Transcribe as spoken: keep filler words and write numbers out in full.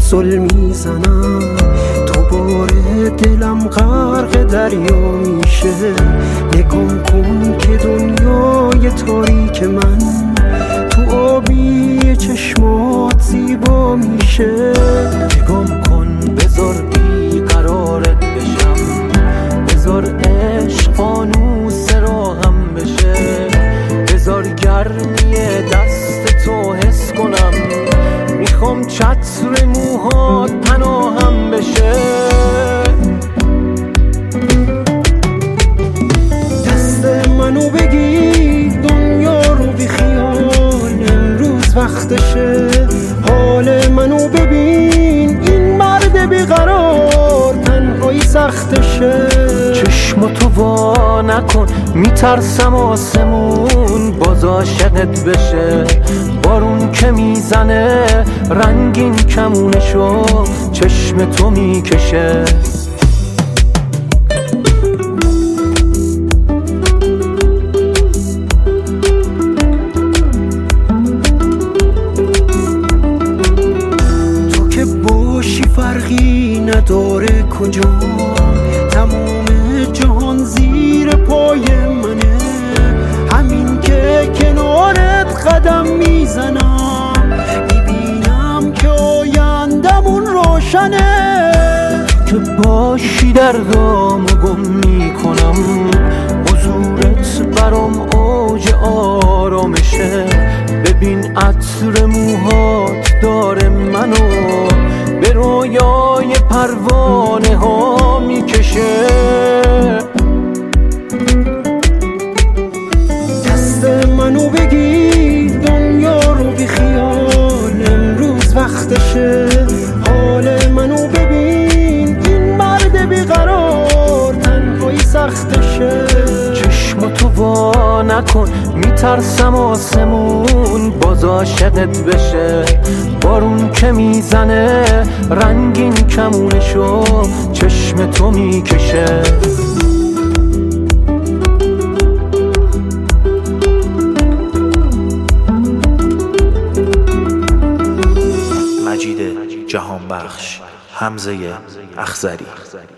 زل میزنم، تو باره دلم غرق دریا میشه. نگام کن که دنیای تاریک من تو آبی چشمات زیبا میشه. نگام کن بذار بی قرارت بشم، بذار عشق فانوس راهم بشه، بذار گرمی دست تو حس کنم، میخوام چتر موهات پناهم بشه. دست منو بگیر دنیا رو بی خیال، امروز وقتشه. حال منو ببین این مرد بیقرار، تنهایی سختشه. چشماتو وا نکن میترسم آسمون باز عاشقت بشه. بارون که میزنه رنگین کمونشو چشم تو میکشه. تو که باشی فرقی نداره کجا، تمام جهان زیر پای منه. همین که کنارت قدم میزنم، میبینم که آیندمون روشنه. که باشی دردامو گم میکنم، حضورت برام اوج آرامشه. ببین عطر موهات داره منو به رویای پروانه ها میکشه. دست منو بگیر دنیا رو بی خیال، امروز وقتشه. حال منو ببین این مرد بیقرار، تنهایی سختشه. چشماتو وا نکن میترسم آسمون باز عاشقت بشه. بارون که میزنه رنگین کمونشو چشم تو میکشه. مجید جهانبخش، حمزه اخضری.